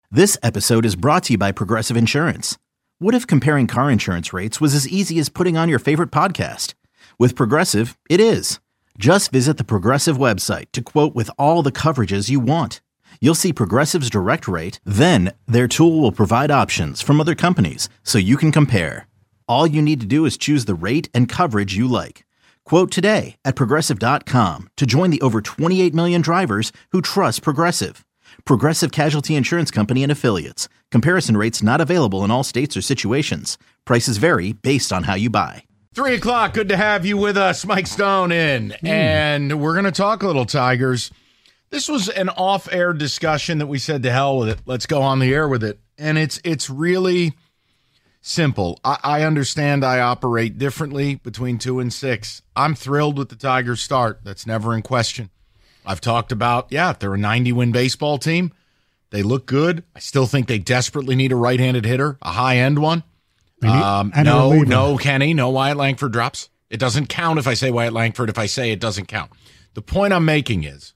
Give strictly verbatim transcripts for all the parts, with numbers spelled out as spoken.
This episode is brought to you by Progressive Insurance. What if comparing car insurance rates was as easy as putting on your favorite podcast? With Progressive, it is. Just visit the Progressive website to quote with all the coverages you want. You'll see Progressive's direct rate, then their tool will provide options from other companies so you can compare. All you need to do is choose the rate and coverage you like. Quote today at progressive dot com to join the over twenty-eight million drivers who trust Progressive. Progressive Casualty Insurance Company and Affiliates. Comparison rates not available in all states or situations. Prices vary based on how you buy. Three o'clock. Good to have you with us. Mike Stone in. Mm. And we're going to talk a little Tigers. This was an off-air discussion that we said to hell with it. Let's go on the air with it. And it's it's really simple. I, I understand I operate differently between two and six. I'm thrilled with the Tigers start. That's never in question. I've talked about, yeah, they're a ninety-win baseball team. They look good. I still think they desperately need a right-handed hitter, a high-end one. Um, no, no, Kenny, no Wyatt Langford drops. It doesn't count if I say Wyatt Langford. If I say it doesn't count. The point I'm making is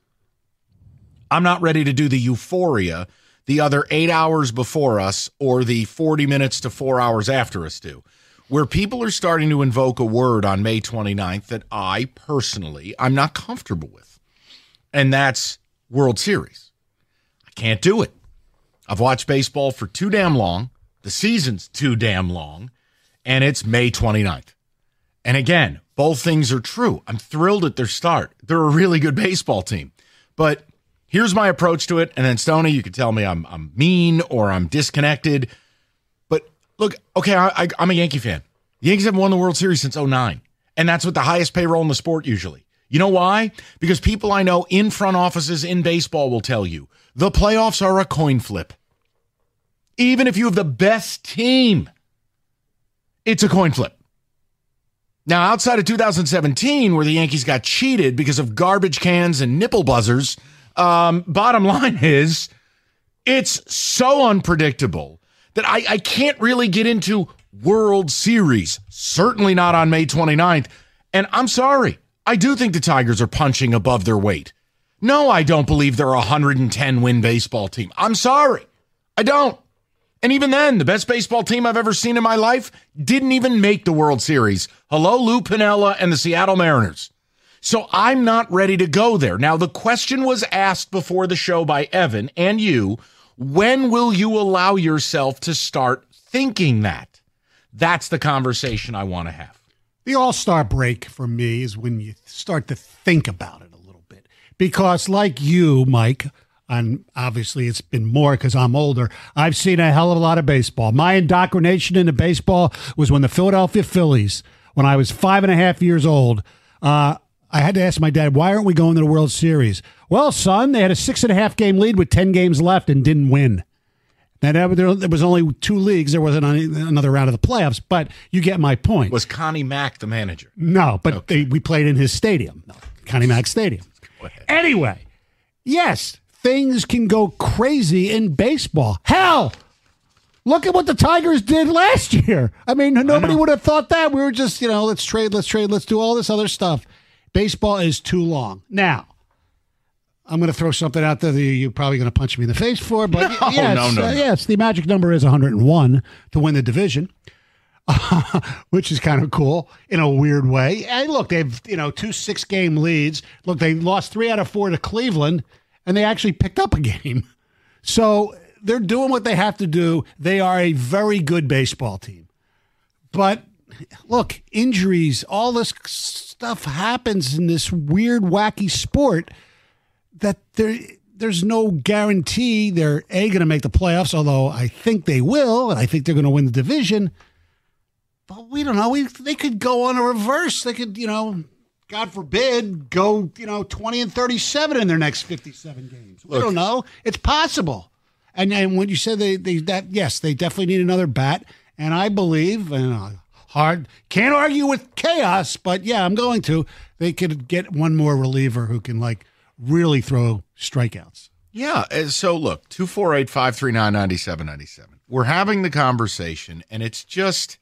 I'm not ready to do the euphoria the other eight hours before us or the forty minutes to four hours after us do, where people are starting to invoke a word on May twenty-ninth that I personally, I'm not comfortable with. And that's World Series. I can't do it. I've watched baseball for too damn long. The season's too damn long. And it's May twenty-ninth. And again, both things are true. I'm thrilled at their start. They're a really good baseball team. But here's my approach to it. And then, Stoney, you can tell me I'm I'm mean or I'm disconnected. But look, okay, I, I, I'm a Yankee fan. The Yankees haven't won the World Series since oh nine. And that's with the highest payroll in the sport usually. You know why? Because people I know in front offices in baseball will tell you the playoffs are a coin flip. Even if you have the best team, it's a coin flip. Now, outside of two thousand seventeen, where the Yankees got cheated because of garbage cans and nipple buzzers, um, bottom line is it's so unpredictable that I, I can't really get into World Series, certainly not on May twenty-ninth. And I'm sorry. I do think the Tigers are punching above their weight. No, I don't believe they're a one hundred ten win baseball team. I'm sorry. I don't. And even then, the best baseball team I've ever seen in my life didn't even make the World Series. Hello, Lou Piniella and the Seattle Mariners. So I'm not ready to go there. Now, the question was asked before the show by Evan and you, when will you allow yourself to start thinking that? That's the conversation I want to have. The All-Star break for me is when you start to think about it a little bit. Because like you, Mike, and obviously it's been more because I'm older, I've seen a hell of a lot of baseball. My indoctrination into baseball was when the Philadelphia Phillies, when I was five and a half years old, uh, I had to ask my dad, why aren't we going to the World Series? Well, son, they had a six and a half game lead with ten games left and didn't win. Now, there was only two leagues. There wasn't another round of the playoffs, but you get my point. Was Connie Mack the manager? No, but okay. they, we played in his stadium, no, Connie Mack Stadium. Anyway, yes, things can go crazy in baseball. Hell, look at what the Tigers did last year. I mean, nobody would have thought that. We were just, you know, let's trade, let's trade, let's do all this other stuff. Baseball is too long. Now, I'm going to throw something out there that you're probably going to punch me in the face for, but no, yes, no, no, uh, no. yes, the magic number is one hundred one to win the division, uh, which is kind of cool in a weird way. And look, they've, you know, two six-game leads. Look, they lost three out of four to Cleveland, and they actually picked up a game. So they're doing what they have to do. They are a very good baseball team. But look, injuries, all this stuff happens in this weird, wacky sport that there, there's no guarantee they're, A, going to make the playoffs, although I think they will, and I think they're going to win the division. But we don't know. We, they could go on a reverse. They could, you know, God forbid, go, you know, twenty and thirty-seven in their next fifty-seven games. We Look, don't know. It's possible. And and when you said they, they that, yes, they definitely need another bat. And I believe, and uh, hard, can't argue with chaos, but yeah, I'm going to. They could get one more reliever who can, like, really throw strikeouts. Yeah. So look, two four eight, five three nine, nine seven nine seven. We're having the conversation, and it's just,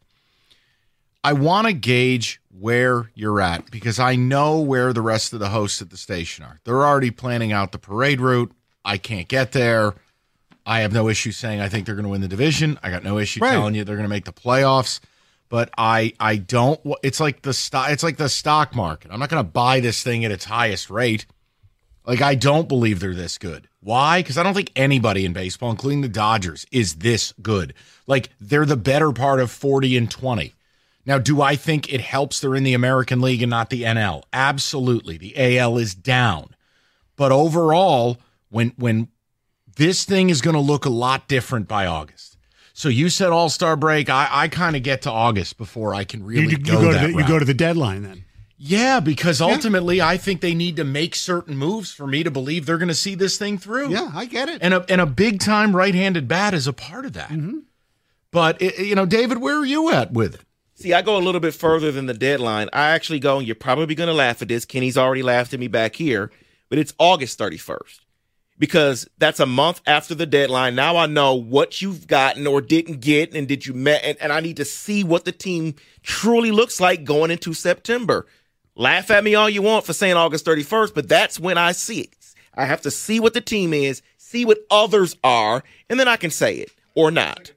I want to gauge where you're at because I know where the rest of the hosts at the station are. They're already planning out the parade route. I can't get there. I have no issue saying I think they're going to win the division. I got no issue Right. telling you they're going to make the playoffs. But I, I don't. It's like the stock. It's like the stock market. I'm not going to buy this thing at its highest rate. Like, I don't believe they're this good. Why? Because I don't think anybody in baseball, including the Dodgers, is this good. Like, they're the better part of forty and twenty. Now, do I think it helps they're in the American League and not the N L? Absolutely. The A L is down. But overall, when when this thing is going to look a lot different by August. So you said All-Star break. I, I kind of get to August before I can really You, you, go, you go that to the, route. you go to the deadline then. Yeah, because ultimately I think they need to make certain moves for me to believe they're going to see this thing through. Yeah, I get it. And a, and a big-time right-handed bat is a part of that. Mm-hmm. But, it, you know, David, where are you at with it? See, I go a little bit further than the deadline. I actually go, and you're probably going to laugh at this. Kenny's already laughed at me back here, but it's August thirty-first. Because that's a month after the deadline. Now I know what you've gotten or didn't get, and did you met, and, and I need to see what the team truly looks like going into September. Laugh at me all you want for saying August thirty-first, but that's when I see it. I have to see what the team is, see what others are, and then I can say it or not.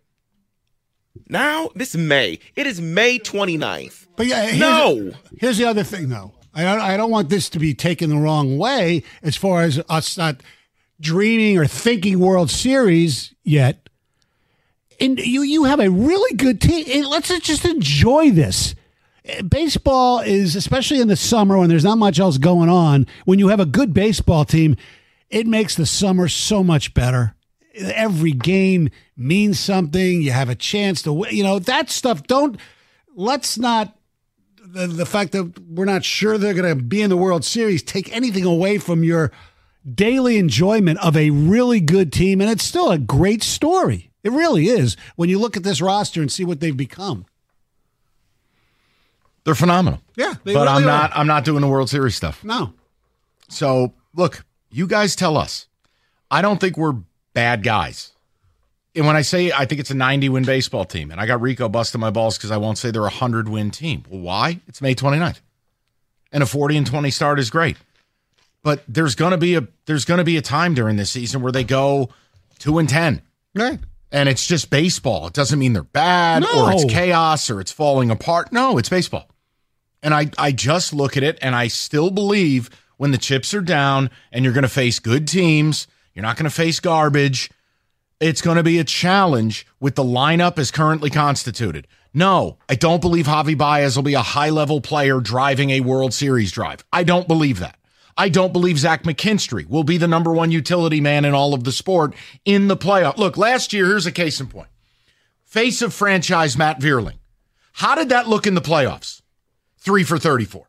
Now, this is May. It is May twenty-ninth. But yeah, here's, No. Here's the other thing, though. I don't, I don't want this to be taken the wrong way as far as us not dreaming or thinking World Series yet. And you, you have a really good team. And let's just enjoy this. Baseball is, especially in the summer when there's not much else going on, when you have a good baseball team, it makes the summer so much better. Every game means something. You have a chance to win. You know, that stuff. Don't, let's not, the, the fact that we're not sure they're going to be in the World Series take anything away from your daily enjoyment of a really good team. And it's still a great story. It really is when you look at this roster and see what they've become. They're phenomenal. Yeah, they but really I'm are. not. I'm not doing the World Series stuff. No. So look, you guys tell us. I don't think we're bad guys. And when I say I think it's a ninety-win baseball team, and I got Rico busting my balls because I won't say they're a hundred-win team. Well, why? It's May twenty-ninth. And a forty and twenty start is great. But there's gonna be a there's gonna be a time during this season where they go two and ten. Right. And it's just baseball. It doesn't mean they're bad No. or it's chaos or it's falling apart. No, it's baseball. And I, I just look at it and I still believe when the chips are down and you're going to face good teams, you're not going to face garbage, it's going to be a challenge with the lineup as currently constituted. No, I don't believe Javi Baez will be a high-level player driving a World Series drive. I don't believe that. I don't believe Zach McKinstry will be the number one utility man in all of the sport in the playoff. Look, last year, here's a case in point. Face of franchise, Matt Vierling. How did that look in the playoffs? Three for thirty-four.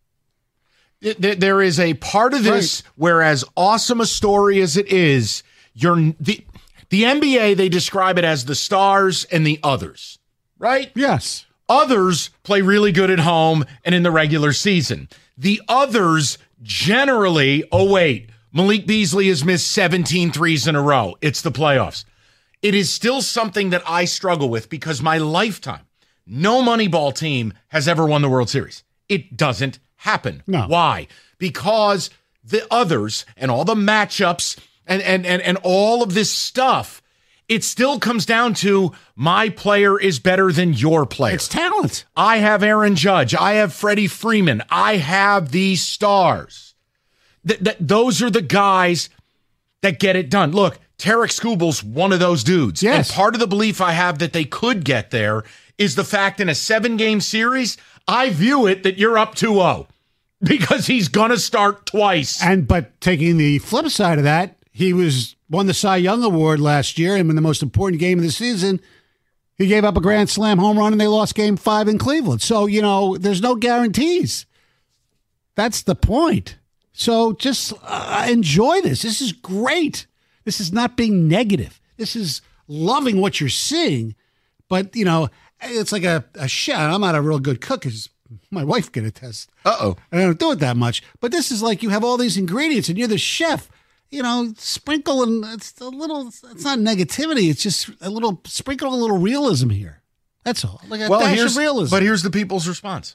There is a part of this Right. where, as awesome a story as it is, you're the, the N B A, they describe it as the stars and the others, right? Yes. Others play really good at home and in the regular season. The others generally, oh wait, Malik Beasley has missed seventeen threes in a row. It's the playoffs. It is still something that I struggle with because my lifetime, no Moneyball team has ever won the World Series. It doesn't happen. No. Why? Because the others and all the matchups and, and, and, and all of this stuff, it still comes down to my player is better than your player. It's talent. I have Aaron Judge. I have Freddie Freeman. I have these stars. Th- th- those are the guys that get it done. Look, Tarek Skubal's one of those dudes. Yes. And part of the belief I have that they could get there is the fact in a seven-game series, I view it that you're up two oh because he's going to start twice. And but taking the flip side of that, he was won the Cy Young Award last year, and in the most important game of the season, he gave up a grand slam home run, and they lost Game Five in Cleveland. So you know, there's no guarantees. That's the point. So just uh, enjoy this. This is great. This is not being negative. This is loving what you're seeing. But you know, it's like a, a chef. I'm not a real good cook, as my wife can attest. Uh-oh. I don't do it that much. But this is like you have all these ingredients, and you're the chef. You know, sprinkle and it's a little. It's not negativity. It's just a little sprinkle a little realism here. That's all. Like a Well, dash here's, of realism. but here's the people's response.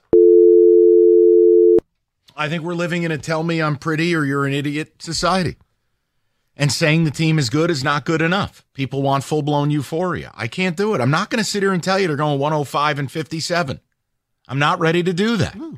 I think we're living in a tell me I'm pretty or you're an idiot society. And saying the team is good is not good enough. People want full-blown euphoria. I can't do it. I'm not going to sit here and tell you they're going one oh five and fifty-seven. I'm not ready to do that. No.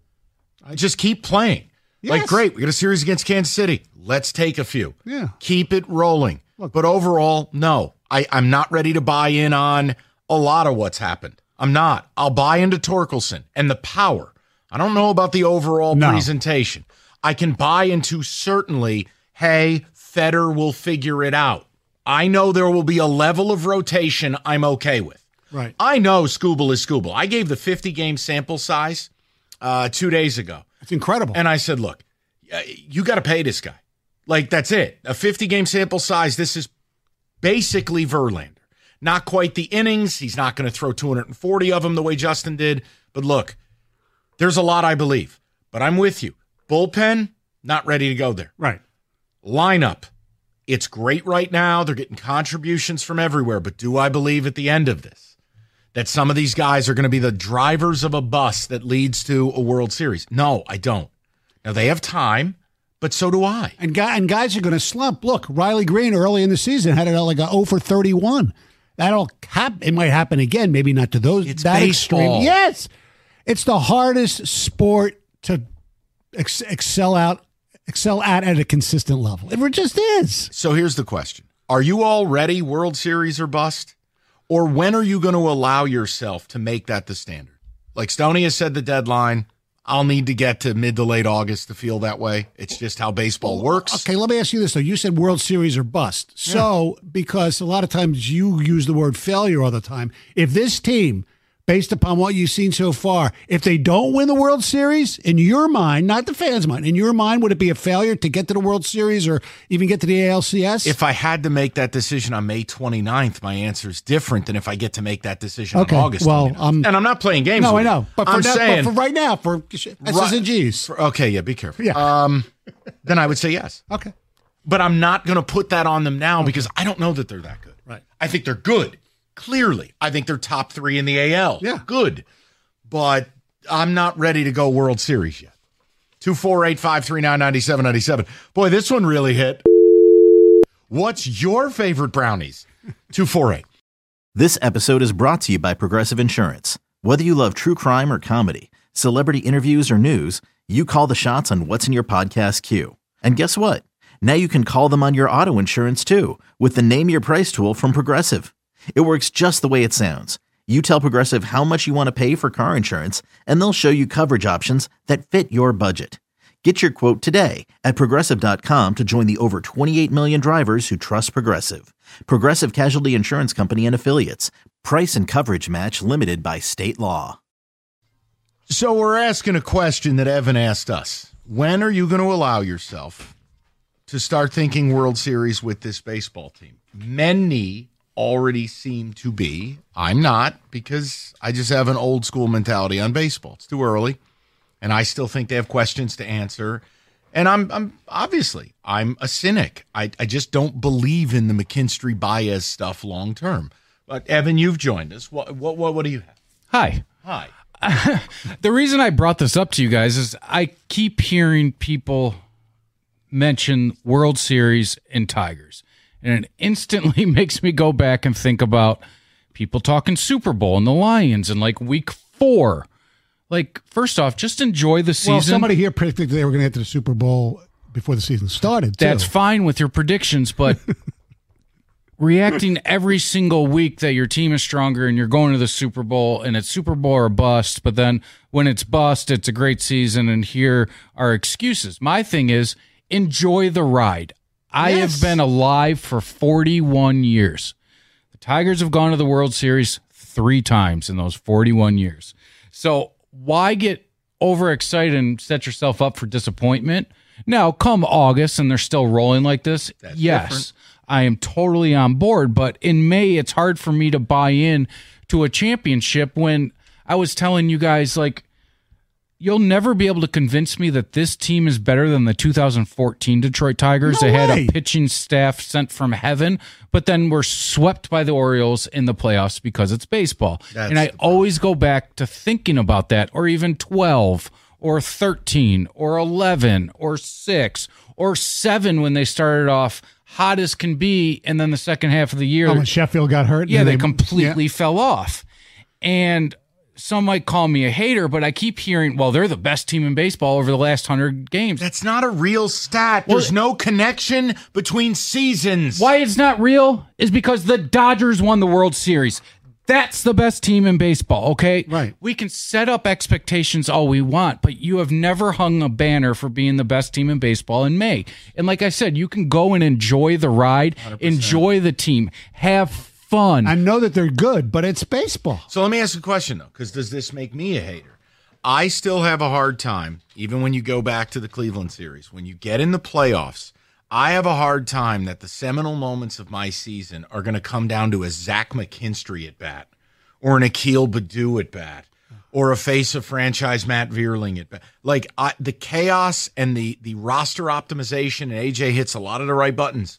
I just keep playing. Yes. Like, great, we got a series against Kansas City. Let's take a few. Yeah. Keep it rolling. Look, but overall, no. I, I'm not ready to buy in on a lot of what's happened. I'm not. I'll buy into Torkelson and the power. I don't know about the overall no. presentation. I can buy into certainly, hey, Feder will figure it out. I know there will be a level of rotation I'm okay with. Right. I know Skubal is Skubal. I gave the fifty-game sample size uh, two days ago. It's incredible. And I said, look, you got to pay this guy. Like, that's it. A fifty-game sample size, this is basically Verlander. Not quite the innings. He's not going to throw two hundred forty of them the way Justin did. But look, there's a lot I believe. But I'm with you. Bullpen, not ready to go there. Right. Lineup, it's great right now. They're getting contributions from everywhere. But do I believe at the end of this that some of these guys are going to be the drivers of a bus that leads to a World Series? No, I don't. Now, they have time, but so do I. And, guy, and guys are going to slump. Look, Riley Green early in the season had it like a oh for thirty-one. That'll happen. It might happen again, maybe not to those. It's that baseball. Extreme. Yes. It's the hardest sport to ex- excel out. excel at at a consistent level. It just is. So here's the question. Are you already World Series or bust? Or when are you going to allow yourself to make that the standard? Like Stoney has said the deadline, I'll need to get to mid to late August to feel that way. It's just how baseball works. Okay, let me ask you this, though. You said World Series or bust. So, yeah. because a lot of times you use the word failure all the time, if this team, based upon what you've seen so far, if they don't win the World Series, in your mind, not the fans' mind, in your mind, would it be a failure to get to the World Series or even get to the A L C S? If I had to make that decision on May twenty-ninth, my answer is different than if I get to make that decision okay, on August well, twenty-ninth. Um, and I'm not playing games No, with I know. But for, I'm that, saying, but for right now, for S S and Gs. Right, okay, yeah, be careful. Yeah. Um, then I would say yes. Okay. But I'm not going to put that on them now okay. because I don't know that they're that good. Right. I think they're good. Clearly, I think they're top three in the A L. Yeah. Good. But I'm not ready to go World Series yet. two four eight, five three nine, nine seven nine seven. Boy, this one really hit. What's your favorite brownies? two four eight. This episode is brought to you by Progressive Insurance. Whether you love true crime or comedy, celebrity interviews or news, you call the shots on what's in your podcast queue. And guess what? Now you can call them on your auto insurance too with the Name Your Price tool from Progressive. It works just the way it sounds. You tell Progressive how much you want to pay for car insurance, and they'll show you coverage options that fit your budget. Get your quote today at Progressive dot com to join the over twenty-eight million drivers who trust Progressive. Progressive Casualty Insurance Company and Affiliates. Price and coverage match limited by state law. So we're asking a question that Evan asked us. When are you going to allow yourself to start thinking World Series with this baseball team? Many already seem to be. I'm not, because I just have an old school mentality on baseball. It's too early, and I still think they have questions to answer. And I'm, I'm obviously, I'm a cynic. I, I just don't believe in the McKinstry Baez stuff long term. But Evan, you've joined us. What, what, what, what do you have? Hi. Hi. The reason I brought this up to you guys is I keep hearing people mention World Series and Tigers. And it instantly makes me go back and think about people talking Super Bowl and the Lions and like week four. Like, first off, just enjoy the season. Well, somebody here predicted they were going to get to the Super Bowl before the season started, too. That's fine with your predictions, but reacting every single week that your team is stronger and you're going to the Super Bowl and it's Super Bowl or bust, but then when it's bust, it's a great season and here are excuses. My thing is, enjoy the ride. I yes. have been alive for forty-one years. The Tigers have gone to the World Series three times in those forty-one years. So why get overexcited and set yourself up for disappointment? Now, come August and they're still rolling like this, That's yes, different. I am totally on board. But in May, it's hard for me to buy in to a championship when I was telling you guys, like, you'll never be able to convince me that this team is better than the two thousand fourteen Detroit Tigers. No they had way. a pitching staff sent from heaven, but then were swept by the Orioles in the playoffs because it's baseball. That's and I always go back to thinking about that, or even twelve or thirteen or eleven or six or seven when they started off hot as can be, and then the second half of the year, Oh, when Sheffield got hurt? yeah, and they completely yeah. fell off. And some might call me a hater, but I keep hearing, well, they're the best team in baseball over the last hundred games. That's not a real stat. There's well, no connection between seasons. Why it's not real is because the Dodgers won the World Series. That's the best team in baseball, okay? Right. We can set up expectations all we want, but you have never hung a banner for being the best team in baseball in May. And like I said, you can go and enjoy the ride, one hundred percent. Enjoy the team, have fun. I know that they're good, but it's baseball. So let me ask a question, though, because does this make me a hater? I still have a hard time, even when you go back to the Cleveland series, when you get in the playoffs, I have a hard time that the seminal moments of my season are going to come down to a Zach McKinstry at bat or an Akil Baddoo at bat or a face of franchise Matt Vierling at bat. Like I, the chaos and the the roster optimization, and A J hits a lot of the right buttons.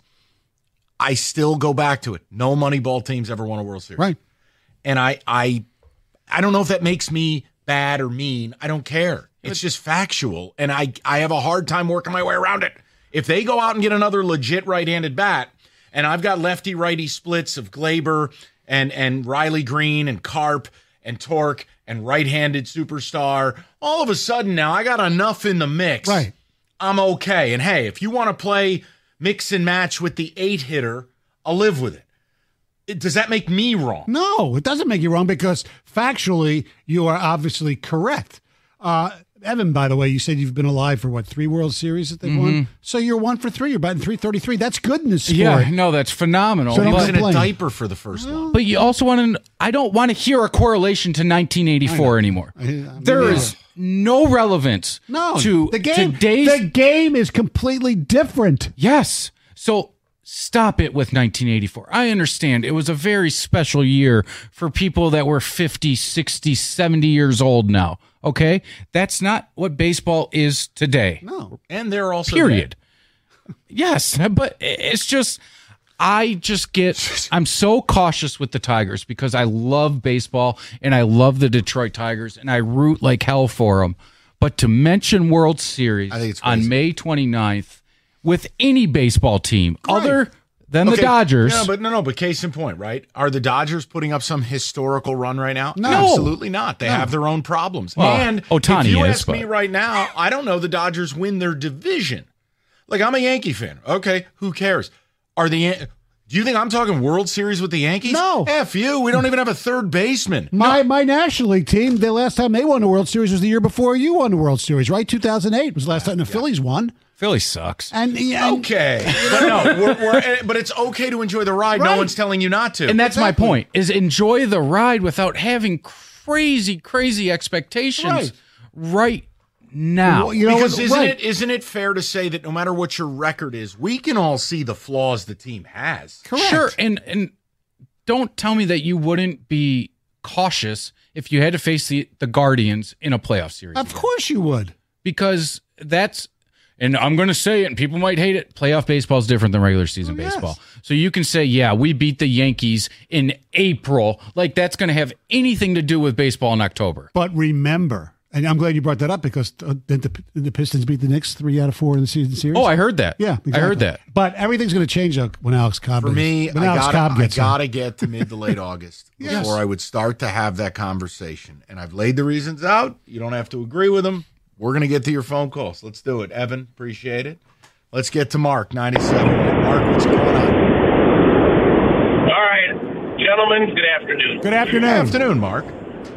I still go back to it. No Moneyball teams ever won a World Series. Right. And I I I don't know if that makes me bad or mean. I don't care. It's just factual, and I I have a hard time working my way around it. If they go out and get another legit right-handed bat, and I've got lefty-righty splits of Glaber and, and Riley Green and Karp and Torque and right-handed superstar, all of a sudden now I got enough in the mix. Right. I'm okay. And, hey, if you want to play mix and match with the eight-hitter, I'll live with it. it. Does that make me wrong? No, it doesn't make you wrong because factually you are obviously correct. Uh Evan, by the way, you said you've been alive for, what, three World Series that they've mm-hmm. won? So you're one for three. You're batting three thirty-three. That's good in this sport. Yeah, no, that's phenomenal. So he was in a diaper for the first one. But you also want to – I don't want to hear a correlation to nineteen eighty-four anymore. I, I mean, there yeah. is no relevance no, to the game. today's – The game is completely different. Yes. So – stop it with nineteen eighty-four. I understand it was a very special year for people that were fifty, sixty, seventy years old now. Okay? That's not what baseball is today. No. And they're also period. Dead. Yes, but it's just I just get I'm so cautious with the Tigers because I love baseball and I love the Detroit Tigers and I root like hell for them. But to mention World Series on May twenty-ninth with any baseball team right. other than okay. the Dodgers. No, but no, no, but case in point, right? Are the Dodgers putting up some historical run right now? No. Absolutely not. They no. have their own problems. Well, and Ohtani if you is, ask but... me right now, I don't know the Dodgers win their division. Like, I'm a Yankee fan. Okay, who cares? Are the Yan- Do you think I'm talking World Series with the Yankees? No. F you. We don't even have a third baseman. My no. my National League team, the last time they won the World Series was the year before you won the World Series, right? two thousand eight was the last time the yeah. Phillies won. Philly sucks. And, and okay, but no, we're, we're, but it's okay to enjoy the ride. Right. No one's telling you not to. And that's exactly. my point: is enjoy the ride without having crazy, crazy expectations right, right now. Well, you know, because isn't right. it isn't it fair to say that no matter what your record is, we can all see the flaws the team has. Correct. Sure, and and don't tell me that you wouldn't be cautious if you had to face the the Guardians in a playoff series. Of course, you would, because that's. And I'm going to say it, and people might hate it. Playoff baseball is different than regular season oh, baseball. Yes. So you can say, yeah, we beat the Yankees in April. Like, that's going to have anything to do with baseball in October. But remember, and I'm glad you brought that up because uh, didn't the, the Pistons beat the Knicks three out of four in the season series? Oh, I heard that. Yeah, exactly. I heard that. But everything's going to change when Alex Cobb For me, when I Alex gotta, Cobb gets I got to get to mid to late August yes. before I would start to have that conversation. And I've laid the reasons out. You don't have to agree with them. We're going to get to your phone calls. Let's do it. Evan, appreciate it. Let's get to Mark, ninety-seven. Mark, what's going on? All right, gentlemen, good afternoon. Good afternoon. Good afternoon, Mark.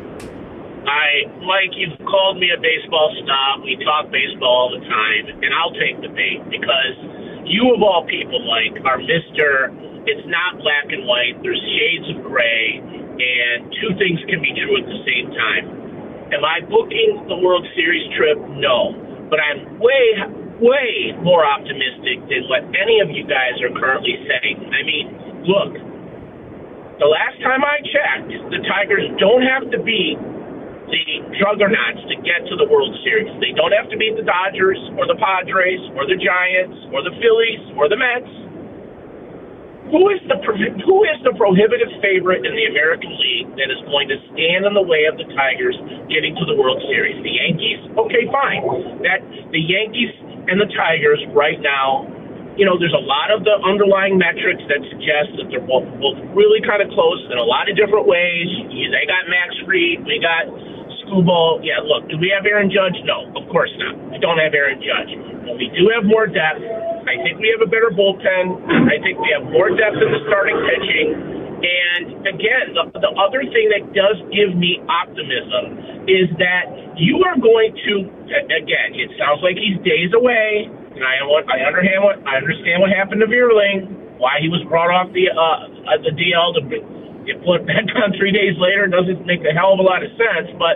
I, Mike, you've called me a baseball snob. We talk baseball all the time, and I'll take the bait because you, of all people, Mike, are Mister It's not black and white. There's shades of gray, and two things can be true at the same time. Am I booking the World Series trip? No. But I'm way, way more optimistic than what any of you guys are currently saying. I mean, look, the last time I checked, the Tigers don't have to beat the juggernauts to get to the World Series. They don't have to beat the Dodgers or the Padres or the Giants or the Phillies or the Mets. Who is the who is the prohibitive favorite in the American League that is going to stand in the way of the Tigers getting to the World Series? The Yankees? Okay, fine. That the Yankees and the Tigers right now, you know, there's a lot of the underlying metrics that suggest that they're both, both really kind of close in a lot of different ways. They got Max Fried, we got Skubal. Yeah, look, do we have Aaron Judge? No, of course not. We don't have Aaron Judge. But we do have more depth. I think we have a better bullpen. I think we have more depth in the starting pitching. And again, the, the other thing that does give me optimism is that you are going to, again, it sounds like he's days away. And I, I understand what I understand what happened to Vierling, why he was brought off the uh, the D L to get put back on three days later. Doesn't make a hell of a lot of sense, but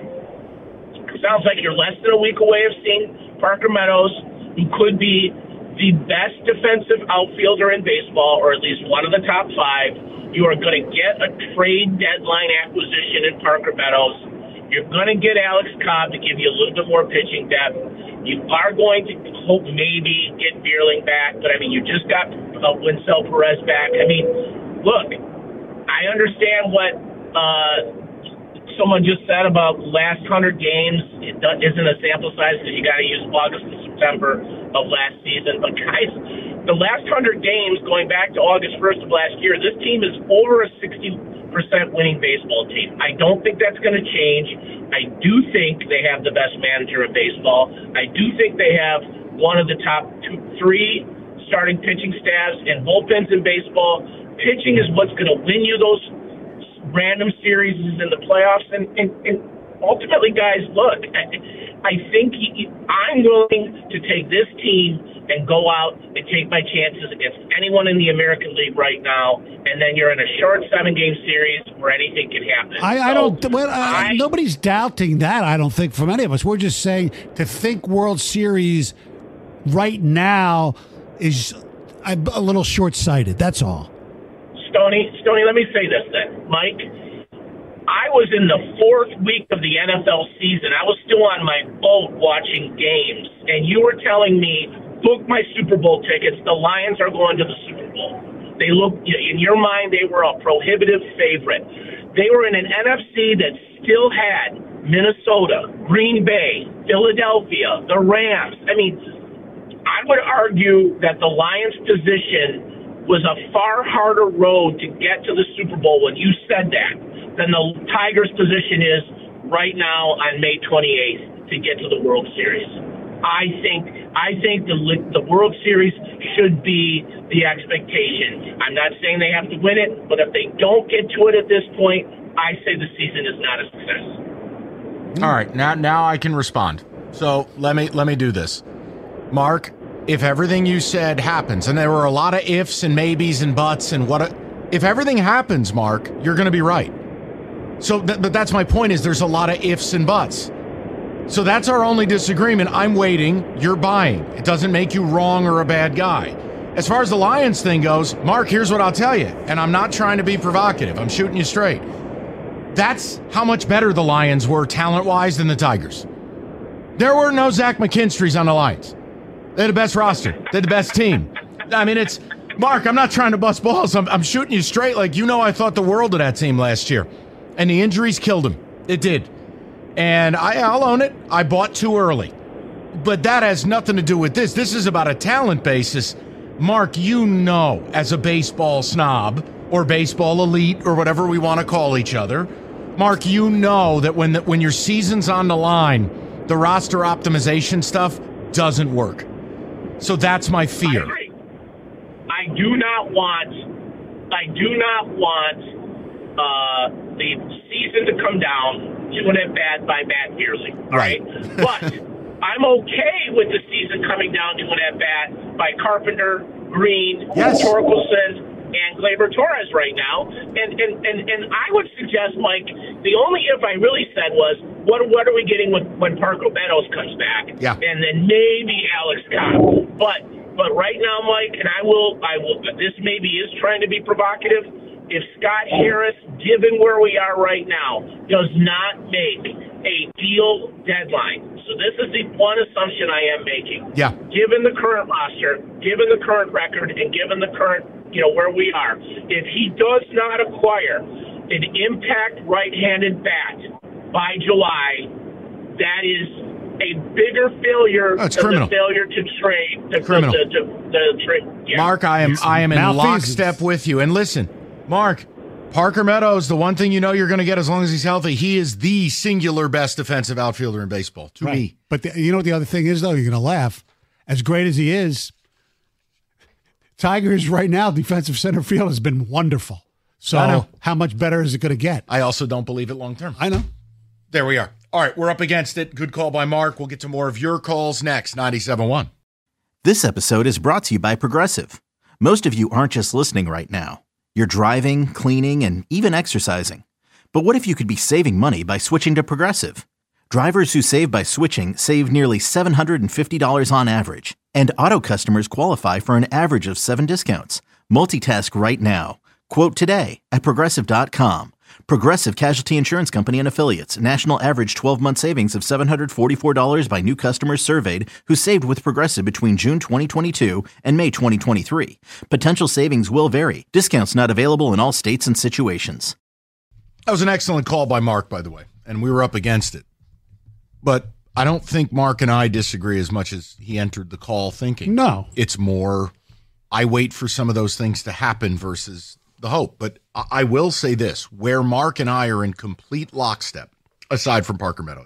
it sounds like you're less than a week away of seeing Parker Meadows, who could be the best defensive outfielder in baseball, or at least one of the top five. You are going to get a trade deadline acquisition in Parker Meadows. You're going to get Alex Cobb to give you a little bit more pitching depth. You are going to hope maybe get Vierling back, but I mean, you just got uh, Winsel Perez back. I mean, look, I understand what uh, someone just said about last one hundred games. It isn't a sample size because you got to use August and September of last season. But guys, the last one hundred games going back to August first of last year, this team is over a sixty percent winning baseball team. I don't think that's going to change. I do think they have the best manager of baseball. I do think they have one of the top two, three starting pitching staffs and bullpens in baseball. Pitching is what's going to win you those random series in the playoffs. And, and, and ultimately, guys, look, I, I think he, I'm willing to take this team and go out and take my chances against anyone in the American League right now, and then you're in a short seven-game series where anything can happen. I, I so don't. Well, I, I, nobody's doubting that. I don't think from any of us. We're just saying to think World Series right now is a, a little short-sighted. That's all. Stoney, Stoney, let me say this then, Mike. I was in the fourth week of the N F L season. I was still on my boat watching games, and you were telling me, book my Super Bowl tickets. The Lions are going to the Super Bowl. They look, in your mind, they were a prohibitive favorite. They were in an N F C that still had Minnesota, Green Bay, Philadelphia, the Rams. I mean, I would argue that the Lions' position was a far harder road to get to the Super Bowl when you said that than the Tigers' position is right now on May twenty-eighth to get to the World Series. I think I think the the World Series should be the expectation. I'm not saying they have to win it, but if they don't get to it at this point, I say the season is not a success. All right, now now I can respond. So let me let me do this, Mark. If everything you said happens, and there were a lot of ifs and maybes and buts, and what, a, if everything happens, Mark, you're going to be right. So, th- but that's my point. Is there's a lot of ifs and buts. So that's our only disagreement. I'm waiting. You're buying. It doesn't make you wrong or a bad guy. As far as the Lions thing goes, Mark, here's what I'll tell you. And I'm not trying to be provocative. I'm shooting you straight. That's how much better the Lions were talent-wise than the Tigers. There were no Zach McKinstry's on the Lions. They had the best roster. They had the best team. I mean, it's... Mark, I'm not trying to bust balls. I'm, I'm shooting you straight. Like, you know I thought the world of that team last year. And the injuries killed him. It did. And I, I'll own it. I bought too early. But that has nothing to do with this. This is about a talent basis. Mark, you know, as a baseball snob or baseball elite or whatever we want to call each other, Mark, you know that when the, when your season's on the line, the roster optimization stuff doesn't work. So that's my fear. I agree. I do not want, I do not want uh, the season to come down to an at-bat by Matt Vierling, all right? right? But I'm okay with the season coming down to an at-bat by Carpenter, Green, yes. Torkelson, and Gleyber Torres right now. And, and, and, and I would suggest, Mike, the only if I really said was, what, what are we getting with, when Parker Meadows comes back? Yeah. And then maybe Alex Cobb. But but right now, Mike, and I will, I will. This maybe is trying to be provocative. If Scott Harris, given where we are right now, does not make a deal deadline, so this is the one assumption I am making. Yeah. Given the current roster, given the current record, and given the current you know, where we are, if he does not acquire an impact right-handed bat by July, that is a bigger failure oh, it's than criminal. the failure to trade. The, criminal. The, the, the trade. Yeah. Mark, I am I am in malfeasance. lockstep with you. And listen, Mark, Parker Meadows, the one thing you know you're going to get as long as he's healthy, he is the singular best defensive outfielder in baseball, to Right. me. But the, you know what the other thing is, though? You're going to laugh. As great as he is, Tigers right now, defensive center field has been wonderful. I know. So how much better is it going to get? I also don't believe it long term. I know. There we are. All right, we're up against it. Good call by Mark. We'll get to more of your calls next. ninety-seven point one. This episode is brought to you by Progressive. Most of you aren't just listening right now. You're driving, cleaning, and even exercising. But what if you could be saving money by switching to Progressive? Drivers who save by switching save nearly seven hundred fifty dollars on average. And auto customers qualify for an average of seven discounts. Multitask right now. Quote today at Progressive dot com. Progressive Casualty Insurance Company and Affiliates. National average twelve-month savings of seven hundred forty-four dollars by new customers surveyed who saved with Progressive between June twenty twenty-two and May twenty twenty-three. Potential savings will vary. Discounts not available in all states and situations. That was an excellent call by Mark, by the way, and we were up against it. But I don't think Mark and I disagree as much as he entered the call thinking. No. It's more, I wait for some of those things to happen versus the hope. But I I will say this, where Mark and I are in complete lockstep, aside from Parker Meadows,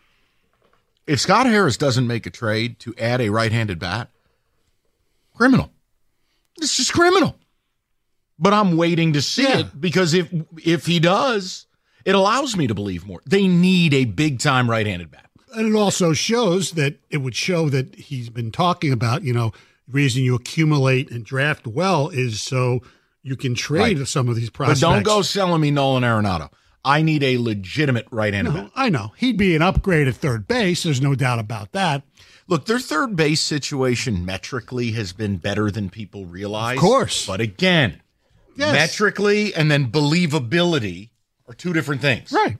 if Scott Harris doesn't make a trade to add a right-handed bat, criminal. It's just criminal. But I'm waiting to see Yeah. it because if if he does, it allows me to believe more. They need a big-time right-handed bat. And it also shows that it would show that he's been talking about, you know, the reason you accumulate and draft well is so you can trade Right. some of these But prospects. don't go selling me Nolan Arenado. I need a legitimate right-handed No, bat. I know. He'd be an upgrade at third base. There's no doubt about that. Look, their third base situation metrically has been better than people realize. Of course. But again, Yes. metrically and then believability are two different things. Right.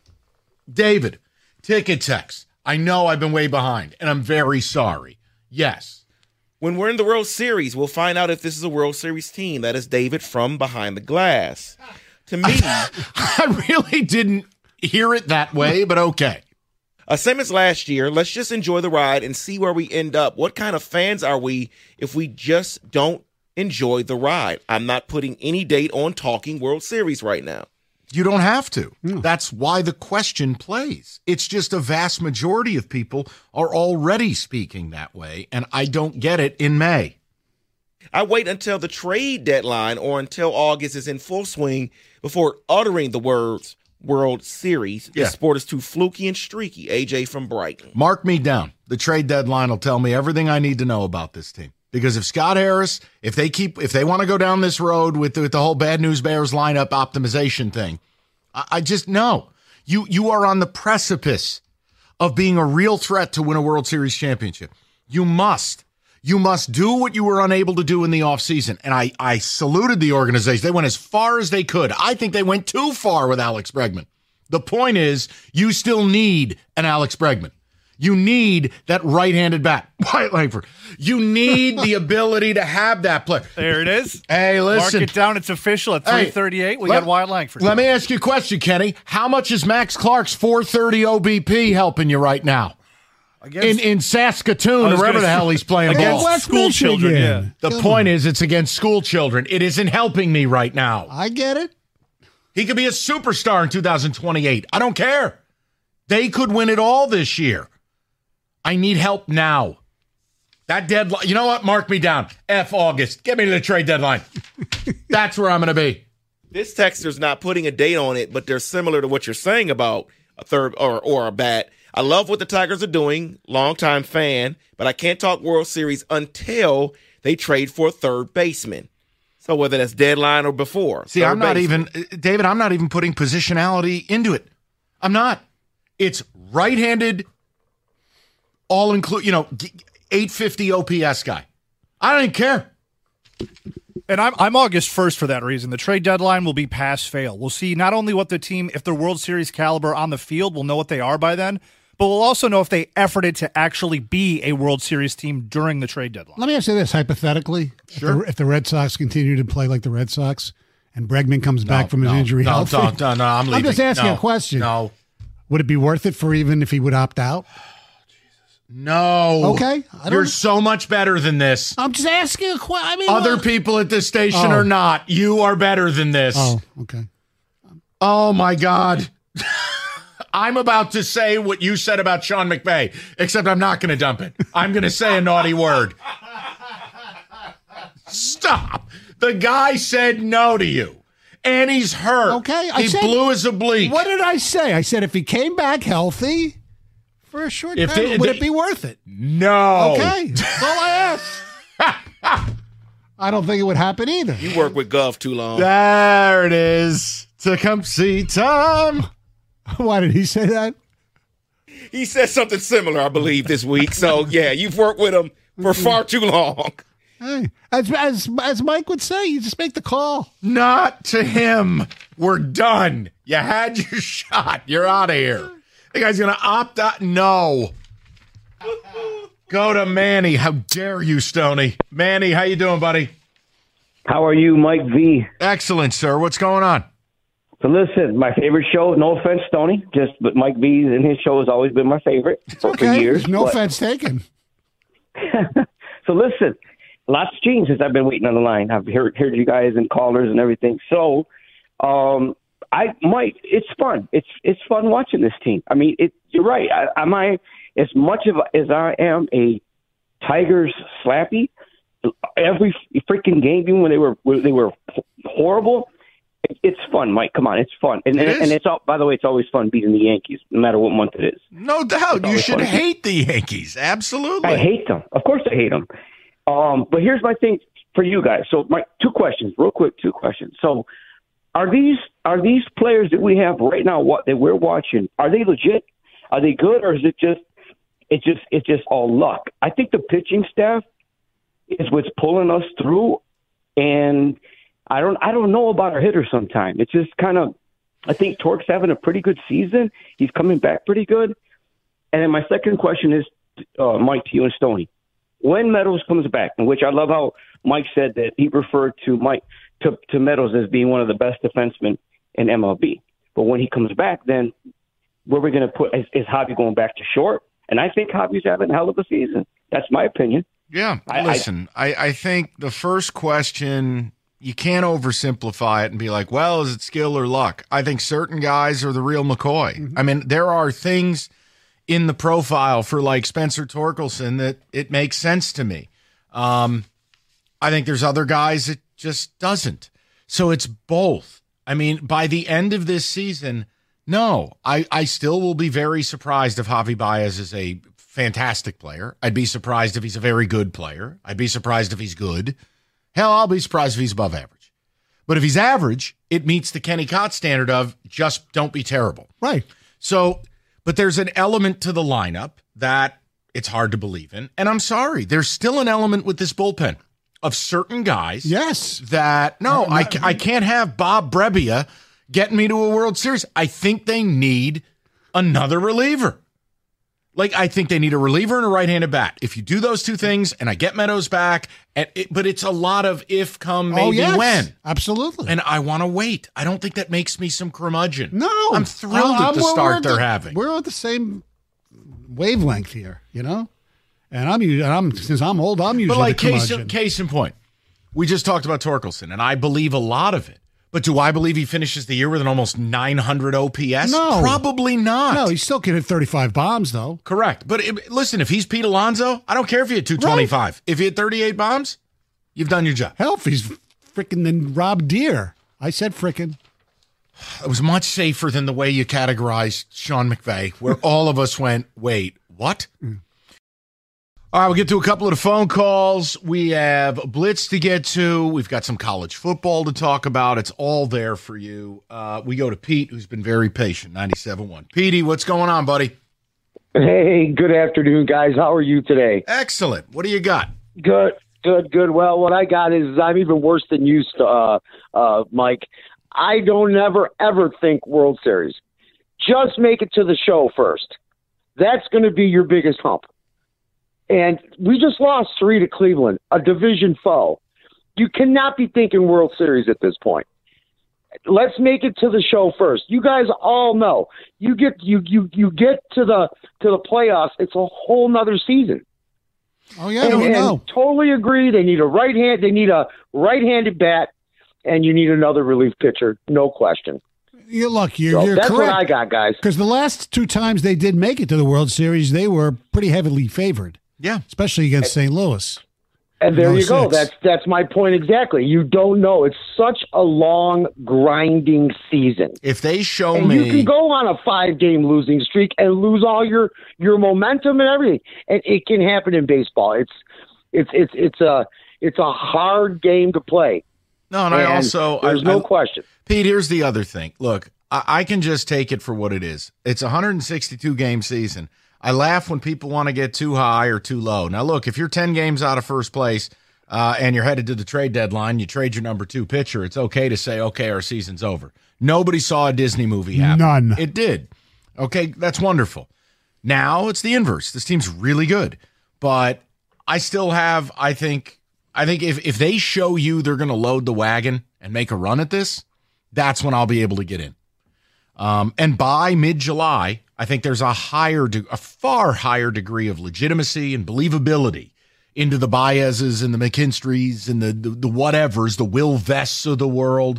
David, ticket text. I know I've been way behind, and I'm very sorry. Yes. When we're in the World Series, we'll find out if this is a World Series team. That is David from Behind the Glass. To me, I really didn't hear it that way, but okay. uh, same as last year, let's just enjoy the ride and see where we end up. What kind of fans are we if we just don't enjoy the ride? I'm not putting any date on talking World Series right now. You don't have to. That's why the question plays. It's just a vast majority of people are already speaking that way, and I don't get it in May. I wait until the trade deadline or until August is in full swing before uttering the words World Series. Yeah. This sport is too fluky and streaky. A J from Brighton. Mark me down. The trade deadline will tell me everything I need to know about this team. Because if Scott Harris, if they keep, if they want to go down this road with the, with the whole Bad News Bears lineup optimization thing, I, I just know you you are on the precipice of being a real threat to win a World Series championship. You must, you must do what you were unable to do in the offseason. And I, I saluted the organization. They went as far as they could. I think they went too far with Alex Bregman. The point is, you still need an Alex Bregman. You need that right-handed bat. Wyatt Langford. You need the ability to have that player. There it is. Hey, listen. Mark it down. It's official at Hey, three thirty-eight. We let- got Wyatt Langford. Let me ask you a question, Kenny. How much is Max Clark's four thirty O B P helping you right now? Against, In in Saskatoon, I or was wherever gonna the hell he's playing against ball. West school children. Yeah. Michigan. The point is, it's against school children. It isn't helping me right now. I get it. He could be a superstar in two thousand twenty-eight. I don't care. They could win it all this year. I need help now. That deadline, you know what? Mark me down. F August. Get me to the trade deadline. That's where I'm going to be. This texter's not putting a date on it, but they're similar to what you're saying about a third or, or a bat. I love what the Tigers are doing, longtime fan, but I can't talk World Series until they trade for a third baseman. So whether that's deadline or before. See, third I'm not baseman. even, David, I'm not even putting positionality into it. I'm not. It's right-handed, all include, you know, eight fifty O P S guy. I don't even care. And I'm I'm August first for that reason. The trade deadline will be pass fail. We'll see not only what the team, if they're World Series caliber on the field, we'll know what they are by then, but we'll also know if they efforted to actually be a World Series team during the trade deadline. Let me ask you this, hypothetically. Sure. If the, if the Red Sox continue to play like the Red Sox and Bregman comes No, back from his no, injury no, healthy. No, no, no, I'm leaving. I'm just asking no, a question. No. Would it be worth it for even if he would opt out? No. Okay. I don't, You're so much better than this. I'm just asking a question. I mean, Other what? people at this station Oh. are not. You are better than this. Oh, okay. Oh, my God. I'm about to say what you said about Sean McVay, except I'm not going to dump it. I'm going to say a naughty word. Stop. The guy said no to you, and he's hurt. Okay, I he said- blew his oblique. What did I say? I said if he came back healthy for a short If time, they- would they- it be worth it? No. Okay. That's all I asked. I don't think it would happen either. You work with Gov too long. There it is. Tecumseh time. Why did he say that? He said something similar, I believe, this week. So, yeah, you've worked with him for far too long. Hey, as, as, as Mike would say, you just make the call. Not to him. We're done. You had your shot. You're out of here. The guy's going to opt out. No. Go to Manny. How dare you, Stoney? Manny, how you doing, buddy? How are you, Mike V? Excellent, sir. What's going on? So listen, my favorite show, no offense, Stoney, just but Mike V and his show has always been my favorite for, Okay. for years. No but- offense taken. So listen, lots changed since I've been waiting on the line. I've heard, heard you guys and callers and everything. So, um, I Mike, it's fun. It's it's fun watching this team. I mean, it, you're right. I, am I as much of a, as I am a Tigers slappy. Every freaking game, even when they were when they were horrible. It's fun, Mike. Come on, it's fun, and It and, is. and it's all. By the way, it's always fun beating the Yankees, no matter what month it is. No doubt. It's You always should fun. hate the Yankees. Absolutely. I hate them. Of course, I hate them. Um, but here's my thing for you guys. So, my two questions, real quick. Two questions. So, are these are these players that we have right now? What that we're watching? Are they legit? Are they good, or is it just it's just it's just all luck? I think the pitching staff is what's pulling us through, and I don't I don't know about our hitters sometimes. It's just kind of I think Torque's having a pretty good season. He's coming back pretty good. And then my second question is, uh, Mike, to you and Stoney. When Meadows comes back, in which I love how Mike said that he referred to Mike to, to Meadows as being one of the best defensemen in M L B. But when he comes back, then where are we going to put is, is Javi going back to short? And I think Javi's having a hell of a season. That's my opinion. Yeah. I- Listen, I, I think the first question, you can't oversimplify it and be like, well, is it skill or luck? I think certain guys are the real McCoy. Mm-hmm. I mean, there are things in the profile for like Spencer Torkelson that it makes sense to me. Um, I think there's other guys it just doesn't. So it's both. I mean, by the end of this season, no, I, I still will be very surprised if Javi Baez is a fantastic player. I'd be surprised if he's a very good player. I'd be surprised if he's good. Hell, I'll be surprised if he's above average. But if he's average, it meets the Kenny Cott standard of just don't be terrible. Right. So, but there's an element to the lineup that it's hard to believe in. And I'm sorry, there's still an element with this bullpen of certain guys. Yes. That, no, I, ca- I can't have Bob Brebbia getting me to a World Series. I think they need another reliever. Like, I think they need a reliever and a right-handed bat. If you do those two things, and I get Meadows back, and it, but it's a lot of if, come, maybe, oh, yes. when. Absolutely. And I want to wait. I don't think that makes me some curmudgeon. no. I'm thrilled I'm- at the we're- start we're they're the- having. We're on the same wavelength here, you know? And I'm, and I'm since I'm old, I'm usually But like the case curmudgeon. in, case in point, we just talked about Torkelson, and I believe a lot of it. But do I believe he finishes the year with an almost nine hundred O P S? No. Probably not. No, he still can hit thirty-five bombs, though. Correct. But it, listen, if he's Pete Alonso, I don't care if he had two twenty-five. If he had thirty-eight bombs, you've done your job. Hell, if he's freaking than Rob Deere. I said frickin'. It was much safer than the way you categorized Sean McVay, where all of us went, wait, what? Mm. All right, we'll get to a couple of the phone calls. We have Blitz to get to. We've got some college football to talk about. It's all there for you. Uh, we go to Pete, who's been very patient, ninety-seven point one. Petey, what's going on, buddy? Hey, good afternoon, guys. How are you today? Excellent. What do you got? Good, good, good. Well, what I got is I'm even worse than you, uh, uh, Mike. I don't ever, ever think World Series. Just make it to the show first. That's going to be your biggest hump. And we just lost three to Cleveland, a division foe. You cannot be thinking World Series at this point. Let's make it to the show first. You guys all know you get you you you get to the to the playoffs. It's a whole nother season. Oh yeah, and, I don't and know. Totally agree. They need a right hand. They need a right-handed bat, and you need another relief pitcher. No question. You look, you're, So you're that's correct. what I got, guys. Because the last two times they did make it to the World Series, they were pretty heavily favored. Yeah, especially against Saint Louis. And there in you go. oh six. That's that's my point exactly. You don't know. It's such a long, grinding season. If they show and me, you can go on a five-game losing streak and lose all your your momentum and everything, and it can happen in baseball. It's it's it's it's a it's a hard game to play. No, and, and I also there's I, no I, question. Pete, here's the other thing. Look, I, I can just take it for what it is. It's a one hundred sixty-two game season. I laugh when people want to get too high or too low. Now, look, if you're ten games out of first place uh, and you're headed to the trade deadline, you trade your number two pitcher, it's okay to say, okay, our season's over. Nobody saw a Disney movie happen. None. It did. Okay, that's wonderful. Now it's the inverse. This team's really good. But I still have, I think, I think if, if they show you they're going to load the wagon and make a run at this, that's when I'll be able to get in. Um, and by mid-July, I think there's a higher, de- a far higher degree of legitimacy and believability into the Baezes and the McKinstries and the, the the whatevers, the Will Vests of the world.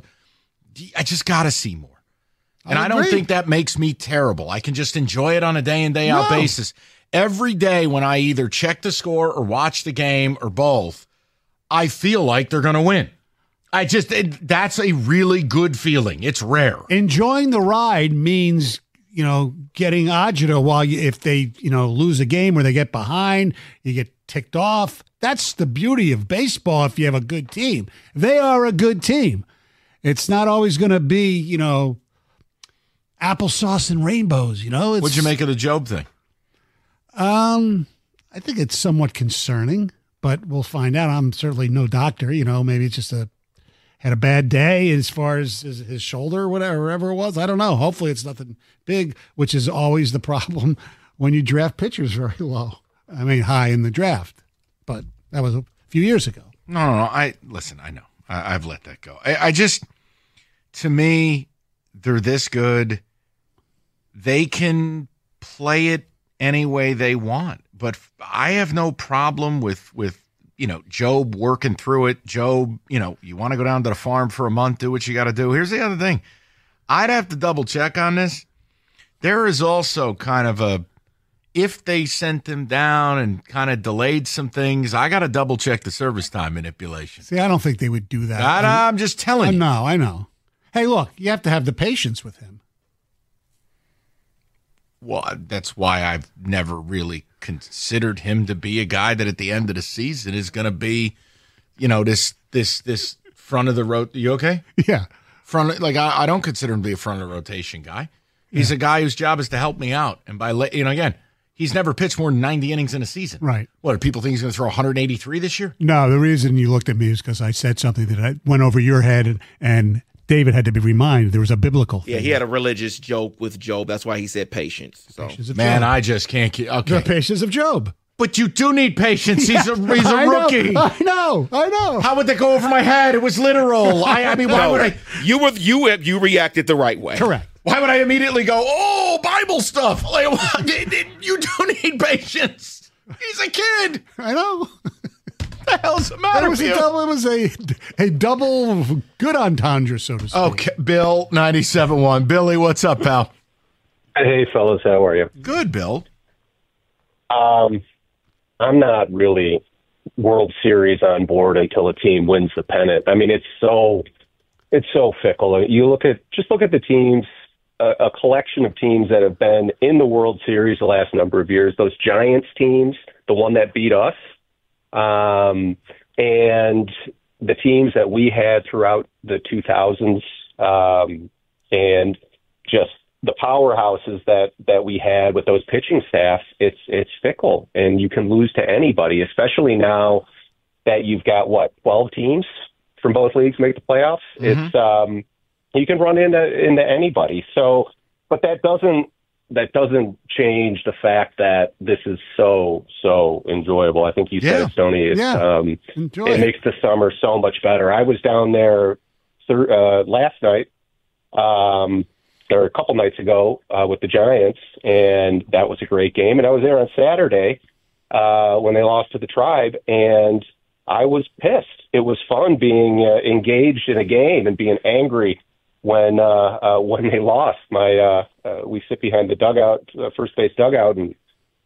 I just got to see more. And I, I don't think that makes me terrible. I can just enjoy it on a day in, day out No. basis. Every day when I either check the score or watch the game or both, I feel like they're going to win. I just, it, that's a really good feeling. It's rare. Enjoying the ride means, you know, getting agita while you, if they, you know, lose a game or they get behind, you get ticked off. That's the beauty of baseball if you have a good team. They are a good team. It's not always going to be, you know, applesauce and rainbows, you know. It's, What'd you make of the Job thing? Um, I think it's somewhat concerning, but we'll find out. I'm certainly no doctor, you know, maybe it's just a had a bad day as far as his, his shoulder or whatever, wherever it was. I don't know. Hopefully it's nothing big, which is always the problem when you draft pitchers very low. I mean, high in the draft, but that was a few years ago. No, no, no. I listen. I know. I, I've let that go. I, I just, to me, they're this good. They can play it any way they want, but I have no problem with with. You know, Job working through it. Job, you know, you want to go down to the farm for a month, do what you got to do. Here's the other thing. I'd have to double check on this. There is also kind of a, if they sent him down and kind of delayed some things, I got to double check the service time manipulation. See, I don't think they would do that. I, I'm just telling I you. know, I know. Hey, look, you have to have the patience with him. Well, that's why I've never really considered him to be a guy that at the end of the season is going to be, you know, this this this front of the road. You okay? Yeah. Front like I, I don't consider him to be a front of the rotation guy. He's yeah. a guy whose job is to help me out. And by you know, again, he's never pitched more than ninety innings in a season. Right. What do people think he's going to throw one hundred eighty-three this year? No, the reason you looked at me is because I said something that I went over your head, and, and David had to be reminded there was a biblical thing. Yeah, he had a religious joke with Job. That's why he said patience. So. Patience of Man, Job. I just can't keep. Okay. The patience of Job. But you do need patience. He's a he's a I rookie. Know, I know. I know. How would that go over my head? It was literal. I, I mean, why No, would I? You were you you reacted the right way. Correct. Why would I immediately go, oh, Bible stuff? Like, you do need patience. He's a kid. I know. What the hell's the matter It was, with a you? double, it was a a double good entendre, so to speak. Okay, Bill, ninety-seven point one. Billy, what's up, pal? Hey, fellas, how are you? Good, Bill. Um, I'm not really World Series on board until a team wins the pennant. I mean, it's so it's so fickle. You look at just look at the teams, a, a collection of teams that have been in the World Series the last number of years. Those Giants teams, the one that beat us, um, and the teams that we had throughout the two thousands, um, and just the powerhouses that, that we had with those pitching staffs, it's it's fickle, and you can lose to anybody, especially now that you've got, what, twelve teams from both leagues make the playoffs? Mm-hmm. It's um, you can run into into anybody. So, but that doesn't that doesn't change the fact that this is so, so enjoyable. I think you Yeah. said it, Stoney. It's, Yeah. um, Enjoy it it. makes the summer so much better. I was down there thir- uh, last night, um, or a couple nights ago, uh, with the Giants, and that was a great game. And I was there on Saturday uh, when they lost to the Tribe, and I was pissed. It was fun being uh, engaged in a game and being angry when uh, uh, when they lost. My uh, uh, we sit behind the dugout, uh, first base dugout, and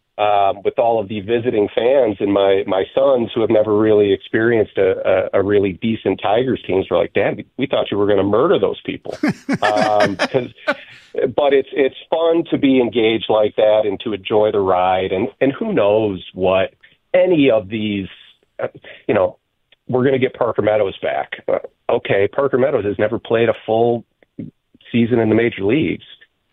um, with all of the visiting fans and my my sons who have never really experienced a, a, a really decent Tigers teams were like, "Dad, we thought you were going to murder those people." um, 'cause, but it's it's fun to be engaged like that and to enjoy the ride, and and who knows what any of these, uh, you know. We're going to get Parker Meadows back. Uh, okay, Parker Meadows has never played a full season in the major leagues,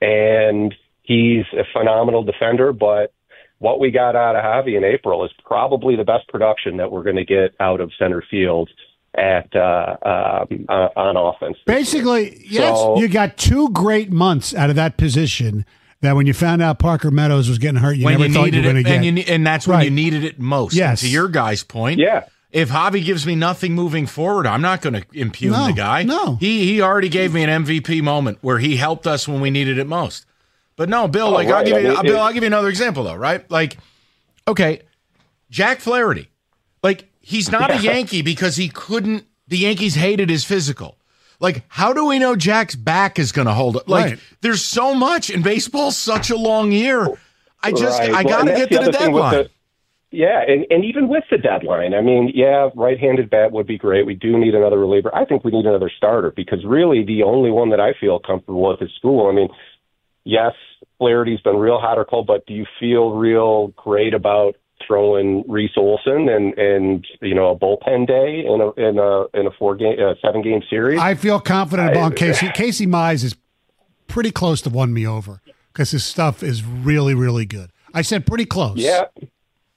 and he's a phenomenal defender, but what we got out of Javi in April is probably the best production that we're going to get out of center field at uh, um, uh, on offense. Basically, yes, So- you got two great months out of that position that when you found out Parker Meadows was getting hurt, you when never you thought you needed were going it, to get. and, you, ne- and that's when Right. you needed it most. Yes. And to your guy's point, Yeah. if Javi gives me nothing moving forward, I'm not going to impugn No, the guy. no. he he already gave me an M V P moment where he helped us when we needed it most. But no, Bill, Oh, like I'll right. give you, I mean, Bill, it- I'll give you another example though, right? Like, okay, Jack Flaherty, like he's not a Yankee because he couldn't. The Yankees hated his physical. Like, how do we know Jack's back is going to hold up? Like, Right. there's so much, and baseball's such a long year. I just, Right. I Well, got and to that's get to the other thing with deadline. the- Yeah, and, and even with the deadline, I mean, yeah, right-handed bat would be great. We do need another reliever. I think we need another starter because really the only one that I feel comfortable with is School. I mean, yes, Flaherty's been real hot or cold, but do you feel real great about throwing Reese Olson and, and you know, a bullpen day in a in a in a four game uh, seven game series? I feel confident about I- Casey. Casey Mize is pretty close to won me over because his stuff is really, really good. I said pretty close. yeah. And,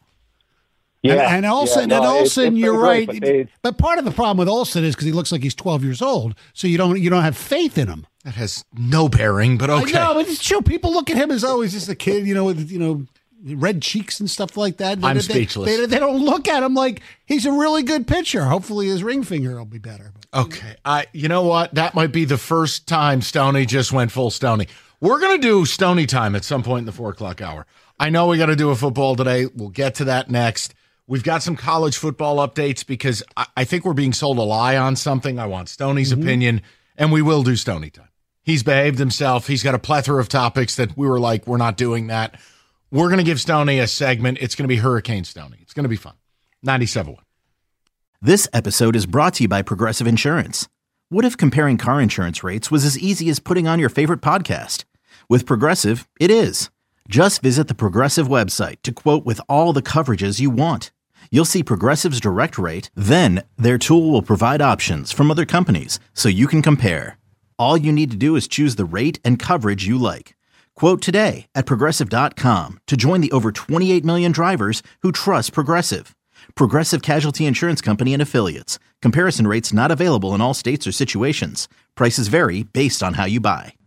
Yeah, and Olsen, yeah, no, and it's- Olsen, it's been you're great, right. but they- But part of the problem with Olsen is because he looks like he's twelve years old, so you don't you don't have faith in him. That has no bearing, but okay. I know, but it's true. People look at him as oh, he's just a kid, you know, with you know red cheeks and stuff like that. They- I'm they, speechless. They, they don't look at him like he's a really good pitcher. Hopefully, his ring finger will be better. Okay. I you know what? That might be the first time Stoney just went full Stoney. We're gonna do Stoney time at some point in the four o'clock hour. I know we gotta do a football today. We'll get to that next. We've got some college football updates because I, I think we're being sold a lie on something. I want Stoney's Mm-hmm. opinion, and we will do Stoney time. He's behaved himself. He's got a plethora of topics that we were like, we're not doing that. We're going to give Stoney a segment. It's going to be Hurricane Stoney. It's going to be fun. ninety-seven point one. This episode is brought to you by Progressive Insurance. What if comparing car insurance rates was as easy as putting on your favorite podcast? With Progressive, it is. Just visit the Progressive website to quote with all the coverages you want. You'll see Progressive's direct rate, then their tool will provide options from other companies so you can compare. All you need to do is choose the rate and coverage you like. Quote today at Progressive dot com to join the over twenty-eight million drivers who trust Progressive. Progressive Casualty Insurance Company and Affiliates. Comparison rates not available in all states or situations. Prices vary based on how you buy.